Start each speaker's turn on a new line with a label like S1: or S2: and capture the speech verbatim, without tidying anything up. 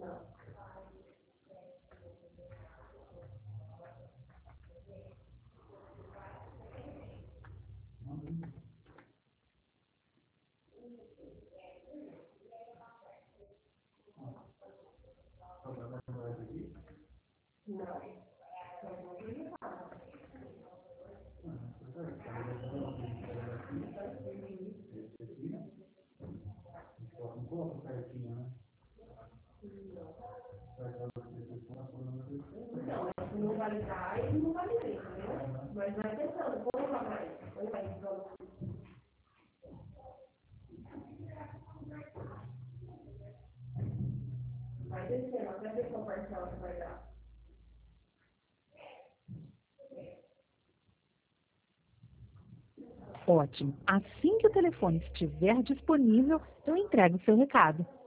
S1: Não validar, ele não validei, entendeu? Mas vai tentando, põe lá pra ele, põe lá em prova. Vai descendo, até ver qual parcela que vai dar.
S2: Ótimo. Assim que o telefone estiver disponível, eu entrego o seu recado.